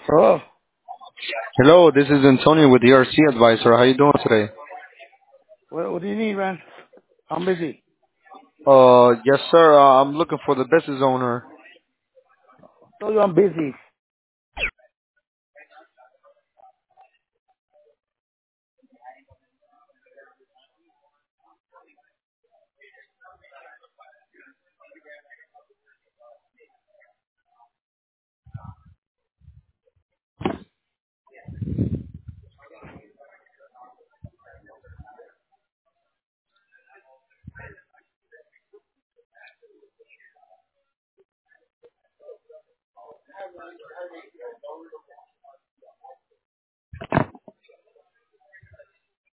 Oh, Hello, this is Antonio with ERC Advisor. How you doing today? what do you need, man? I'm busy. Yes, sir. I'm looking for the business owner. Told you I'm busy.